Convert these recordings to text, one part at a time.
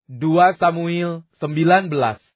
2 Samuel 19.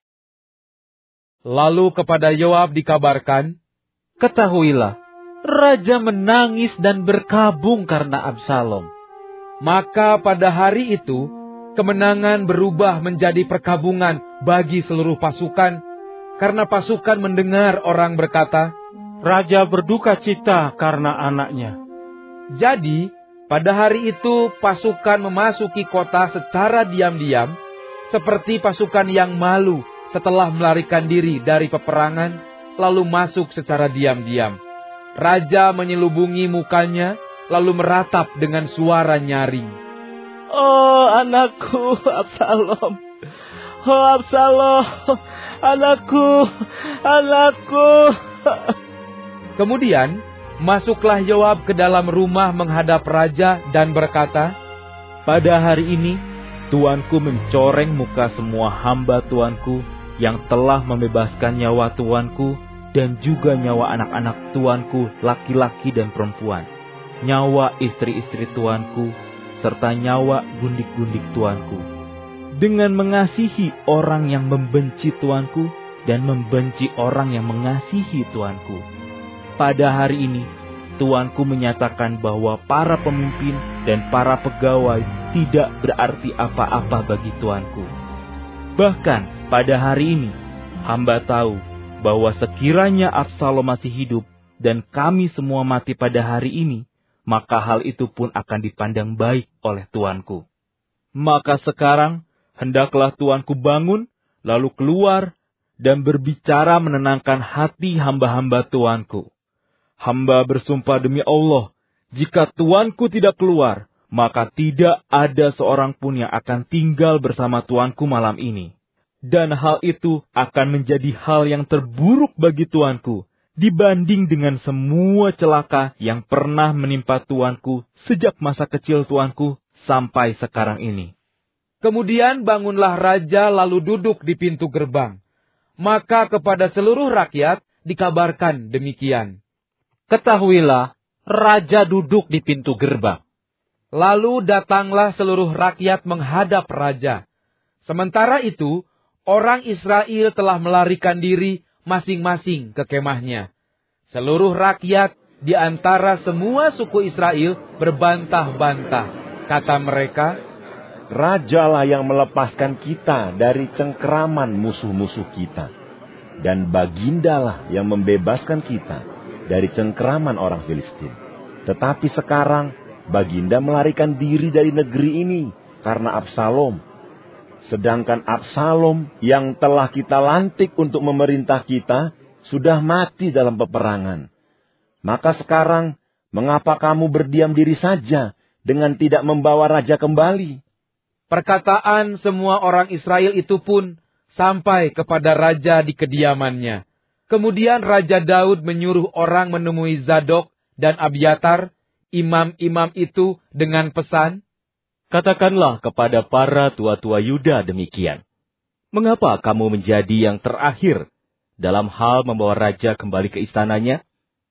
Lalu kepada Yoab dikabarkan, "Ketahuilah, raja menangis dan berkabung karena Absalom." Maka pada hari itu, kemenangan berubah menjadi perkabungan bagi seluruh pasukan, karena pasukan mendengar orang berkata, "Raja berduka cita karena anaknya." Jadi, pada hari itu pasukan memasuki kota secara diam-diam, seperti pasukan yang malu setelah melarikan diri dari peperangan, lalu masuk secara diam-diam. Raja menyelubungi mukanya, lalu meratap dengan suara nyaring, "Oh anakku Absalom, oh Absalom, anakku, anakku." Kemudian, masuklah Yoab ke dalam rumah menghadap raja dan berkata, "Pada hari ini, tuanku mencoreng muka semua hamba tuanku yang telah membebaskan nyawa tuanku dan juga nyawa anak-anak tuanku laki-laki dan perempuan, nyawa istri-istri tuanku, serta nyawa gundik-gundik tuanku, dengan mengasihi orang yang membenci tuanku dan membenci orang yang mengasihi tuanku. Pada hari ini, tuanku menyatakan bahwa para pemimpin dan para pegawai tidak berarti apa-apa bagi tuanku. Bahkan pada hari ini, hamba tahu bahwa sekiranya Absalom masih hidup dan kami semua mati pada hari ini, maka hal itu pun akan dipandang baik oleh tuanku. Maka sekarang, hendaklah tuanku bangun, lalu keluar, dan berbicara menenangkan hati hamba-hamba tuanku. Hamba bersumpah demi Allah, jika tuanku tidak keluar, maka tidak ada seorang pun yang akan tinggal bersama tuanku malam ini. Dan hal itu akan menjadi hal yang terburuk bagi tuanku, dibanding dengan semua celaka yang pernah menimpa tuanku sejak masa kecil tuanku sampai sekarang ini." Kemudian bangunlah raja lalu duduk di pintu gerbang. Maka kepada seluruh rakyat dikabarkan demikian, "Ketahuilah, raja duduk di pintu gerbang." Lalu datanglah seluruh rakyat menghadap raja. Sementara itu, orang Israel telah melarikan diri masing-masing ke kemahnya. Seluruh rakyat di antara semua suku Israel berbantah-bantah. Kata mereka, "Rajalah yang melepaskan kita dari cengkeraman musuh-musuh kita. Dan bagindalah yang membebaskan kita dari cengkeraman orang Filistin. Tetapi sekarang baginda melarikan diri dari negeri ini karena Absalom. Sedangkan Absalom yang telah kita lantik untuk memerintah kita sudah mati dalam peperangan. Maka sekarang mengapa kamu berdiam diri saja dengan tidak membawa raja kembali?" Perkataan semua orang Israel itu pun sampai kepada raja di kediamannya. Kemudian Raja Daud menyuruh orang menemui Zadok dan Abiatar, imam-imam itu, dengan pesan, "Katakanlah kepada para tua-tua Yuda demikian. Mengapa kamu menjadi yang terakhir dalam hal membawa raja kembali ke istananya?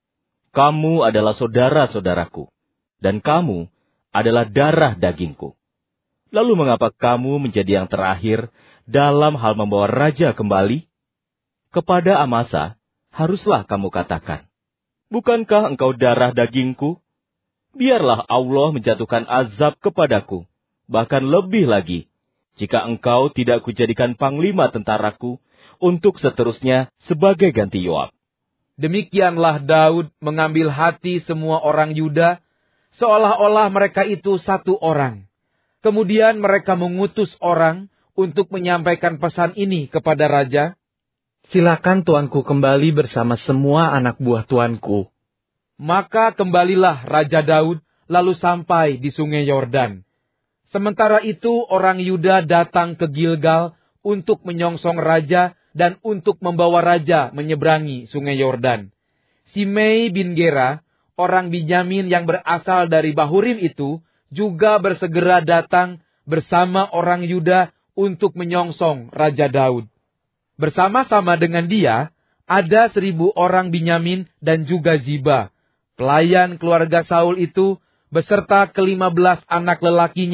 Kamu adalah saudara-saudaraku, dan kamu adalah darah dagingku. Lalu mengapa kamu menjadi yang terakhir dalam hal membawa raja kembali? Kepada Amasa, haruslah kamu katakan, bukankah engkau darah dagingku? Biarlah Allah menjatuhkan azab kepadaku, bahkan lebih lagi, jika engkau tidak kujadikan panglima tentaraku untuk seterusnya sebagai ganti Yoab." Demikianlah Daud mengambil hati semua orang Yuda, seolah-olah mereka itu satu orang. Kemudian mereka mengutus orang untuk menyampaikan pesan ini kepada raja, "Silakan tuanku kembali bersama semua anak buah tuanku." Maka kembalilah Raja Daud lalu sampai di sungai Yordan. Sementara itu orang Yuda datang ke Gilgal untuk menyongsong raja dan untuk membawa raja menyeberangi sungai Yordan. Simei bin Gera, orang Binyamin yang berasal dari Bahurim itu, juga bersegera datang bersama orang Yuda untuk menyongsong Raja Daud. Bersama-sama dengan dia, ada 1.000 orang Binyamin dan juga Ziba, pelayan keluarga Saul itu, beserta ke-15 anak lelakinya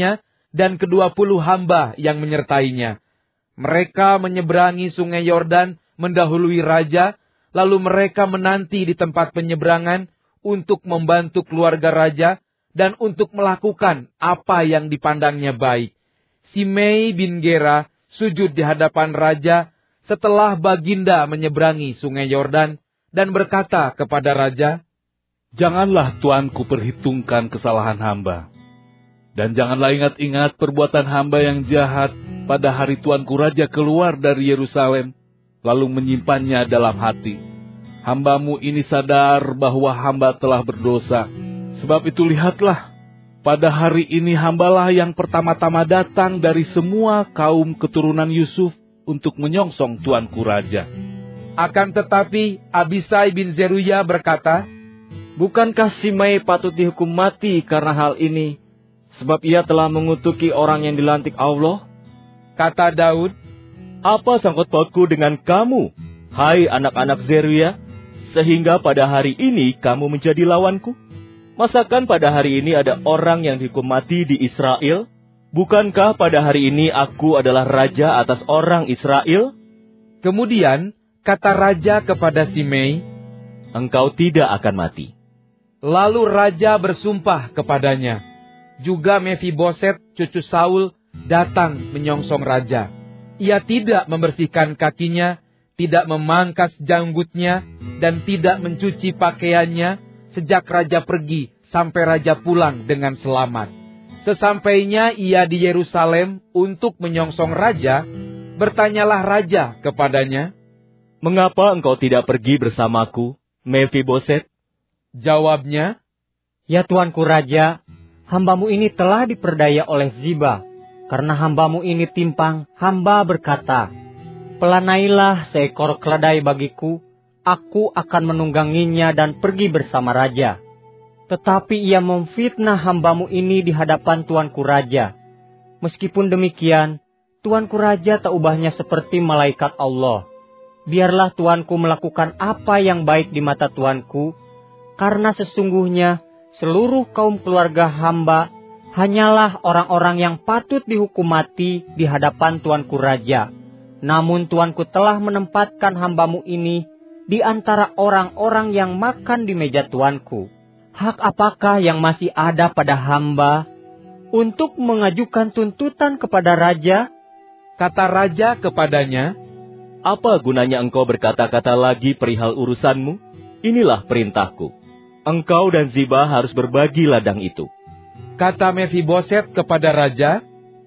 dan ke-20 hamba yang menyertainya. Mereka menyeberangi sungai Yordan mendahului raja, lalu mereka menanti di tempat penyeberangan untuk membantu keluarga raja dan untuk melakukan apa yang dipandangnya baik. Simei bin Gera sujud di hadapan raja setelah baginda menyeberangi sungai Yordan dan berkata kepada raja, "Janganlah tuanku perhitungkan kesalahan hamba. Dan janganlah ingat-ingat perbuatan hamba yang jahat pada hari tuanku raja keluar dari Yerusalem, lalu menyimpannya dalam hati. Hambamu ini sadar bahwa hamba telah berdosa. Sebab itu lihatlah, pada hari ini hambalah yang pertama-tama datang dari semua kaum keturunan Yusuf untuk menyongsong tuanku raja." Akan tetapi Abisai bin Zeruya berkata, "Bukankah Simei patut dihukum mati karena hal ini? Sebab ia telah mengutuki orang yang dilantik Allah." Kata Daud, "Apa sangkut pautku dengan kamu, hai anak-anak Zeruya, sehingga pada hari ini kamu menjadi lawanku? Masakan pada hari ini ada orang yang dihukum mati di Israel? Bukankah pada hari ini aku adalah raja atas orang Israel?" Kemudian kata raja kepada Simei, "Engkau tidak akan mati." Lalu raja bersumpah kepadanya. Juga Mefiboset, cucu Saul, datang menyongsong raja. Ia tidak membersihkan kakinya, tidak memangkas janggutnya, dan tidak mencuci pakaiannya sejak raja pergi sampai raja pulang dengan selamat. Sesampainya ia di Yerusalem untuk menyongsong raja, bertanyalah raja kepadanya, "Mengapa engkau tidak pergi bersamaku, Mefiboset?" Jawabnya, "Ya tuanku raja, hambamu ini telah diperdaya oleh Ziba. Karena hambamu ini timpang, hamba berkata, 'Pelanailah seekor keledai bagiku, aku akan menungganginya dan pergi bersama raja.' Tetapi ia memfitnah hambamu ini di hadapan tuanku raja. Meskipun demikian, tuanku raja tak ubahnya seperti malaikat Allah. Biarlah tuanku melakukan apa yang baik di mata tuanku, karena sesungguhnya seluruh kaum keluarga hamba hanyalah orang-orang yang patut dihukum mati di hadapan tuanku raja. Namun tuanku telah menempatkan hambamu ini di antara orang-orang yang makan di meja tuanku. Hak apakah yang masih ada pada hamba untuk mengajukan tuntutan kepada raja?" Kata raja kepadanya, "Apa gunanya engkau berkata-kata lagi perihal urusanmu? Inilah perintahku. Engkau dan Ziba harus berbagi ladang itu." Kata Mefiboset kepada raja,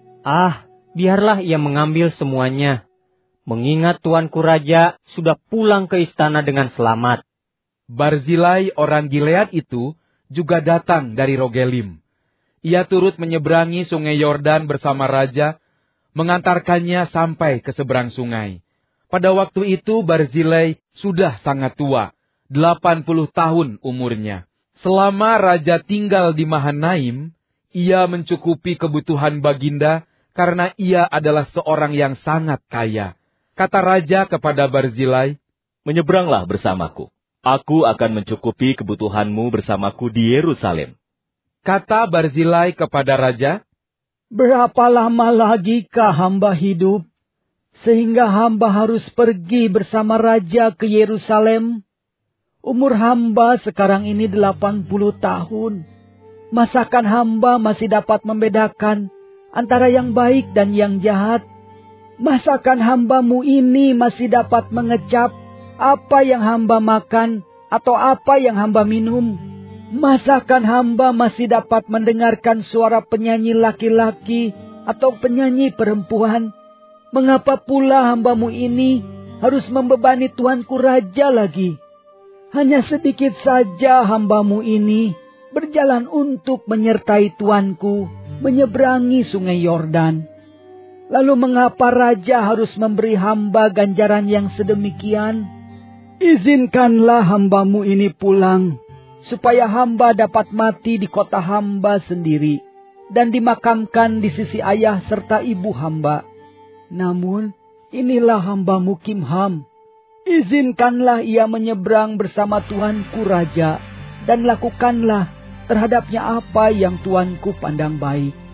Biarlah ia mengambil semuanya, mengingat tuanku raja sudah pulang ke istana dengan selamat." Barzilai orang Gilead itu juga datang dari Rogelim. Ia turut menyeberangi sungai Yordan bersama raja, mengantarkannya sampai ke seberang sungai. Pada waktu itu Barzilai sudah sangat tua, 80 tahun umurnya. Selama raja tinggal di Mahanaim, ia mencukupi kebutuhan baginda karena ia adalah seorang yang sangat kaya. Kata raja kepada Barzilai, "Menyeberanglah bersamaku. Aku akan mencukupi kebutuhanmu bersamaku di Yerusalem." Kata Barzilai kepada raja, "Berapa lama lagikah hamba hidup, sehingga hamba harus pergi bersama raja ke Yerusalem? Umur hamba sekarang ini 80 tahun. Masakan hamba masih dapat membedakan antara yang baik dan yang jahat? Masakan hambamu ini masih dapat mengecap apa yang hamba makan atau apa yang hamba minum? Masakan hamba masih dapat mendengarkan suara penyanyi laki-laki atau penyanyi perempuan? Mengapa pula hambamu ini harus membebani tuanku raja lagi? Hanya sedikit saja hambamu ini berjalan untuk menyertai tuanku menyeberangi sungai Yordan. Lalu mengapa raja harus memberi hamba ganjaran yang sedemikian? Izinkanlah hambamu ini pulang, supaya hamba dapat mati di kota hamba sendiri, dan dimakamkan di sisi ayah serta ibu hamba. Namun, inilah hambamu Kimham. Izinkanlah ia menyeberang bersama tuanku raja, dan lakukanlah terhadapnya apa yang tuanku pandang baik."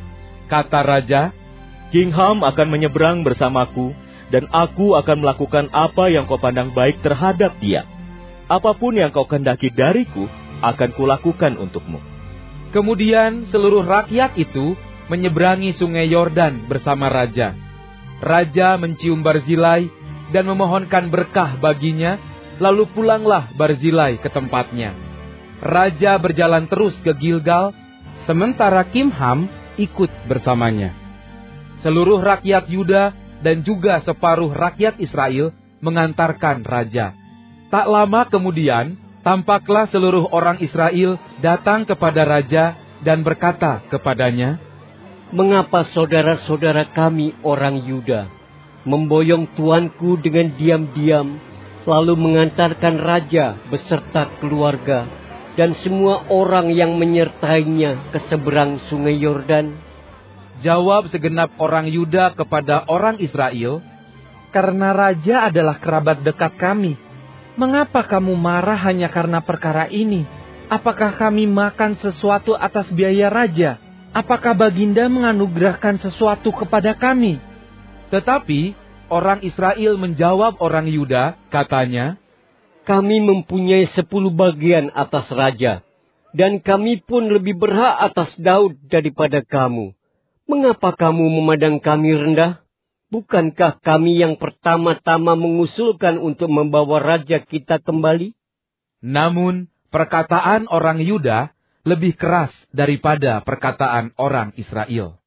kata raja, Kingham akan menyeberang bersamaku, dan aku akan melakukan apa yang kau pandang baik terhadap dia. Apapun yang kau kehendaki dariku, akan kulakukan untukmu. Kemudian seluruh rakyat itu menyeberangi sungai Yordan bersama raja. Raja mencium Barzilai dan memohonkan berkah baginya, lalu pulanglah Barzilai ke tempatnya. Raja berjalan terus ke Gilgal, sementara Kimham ikut bersamanya. Seluruh rakyat Yuda dan juga separuh rakyat Israel mengantarkan raja. Tak lama kemudian, tampaklah seluruh orang Israel datang kepada raja dan berkata kepadanya, "Mengapa saudara-saudara kami orang Yuda memboyong tuanku dengan diam-diam, lalu mengantarkan raja beserta keluarga dan semua orang yang menyertainya ke seberang sungai Yordan?" Jawab segenap orang Yuda kepada orang Israel, "Karena raja adalah kerabat dekat kami. Mengapa kamu marah hanya karena perkara ini? Apakah kami makan sesuatu atas biaya raja? Apakah baginda menganugerahkan sesuatu kepada kami?" Tetapi orang Israel menjawab orang Yuda, katanya, "Kami mempunyai 10 bagian atas raja, dan kami pun lebih berhak atas Daud daripada kamu. Mengapa kamu memandang kami rendah? Bukankah kami yang pertama-tama mengusulkan untuk membawa raja kita kembali?" Namun perkataan orang Yuda lebih keras daripada perkataan orang Israel.